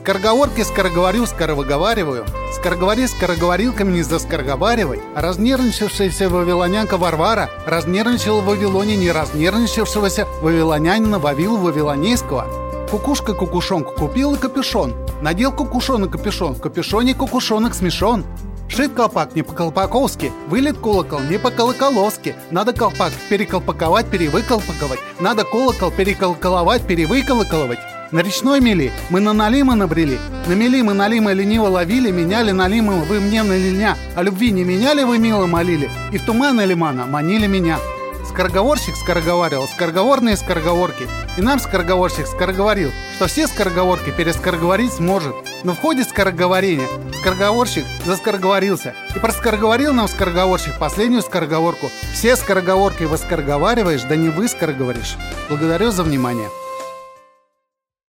Скороговорки скороговорю, скоровыговариваю. Скороговори скороговорилками не заскороговаривай. А разнервничавшаяся вавилонянка Варвара разнервничала в Вавилоне не разнервничавшегося вавилонянина Вавилу Вавилонейского. Кукушка кукушонку купила капюшон. Надел кукушон и капюшон, в капюшоне кукушонок смешон. Шит колпак не по-колпаковски, вылет колокол не по-колоколовски. Надо колпак переколпаковать, перевыколпаковать. Надо колокол переколоколовать, перевыколоколовать. На речной мели мы на налима набрели. На мели мы налима лениво ловили, меняли налима вы мне на линя. А любви не меняли вы мило молили, и в туманы лимана манили меня. Скороговорщик скороговаривал скороговорные скороговорки. И нам скороговорщик скороговорил, что все скороговорки перескороговорить сможет. Но в ходе скороговорения скороговорщик заскороговорился и проскороговорил нам скороговорщик последнюю скороговорку. Все скороговорки вы скороговариваешь, да не вы скороговоришь. Благодарю за внимание.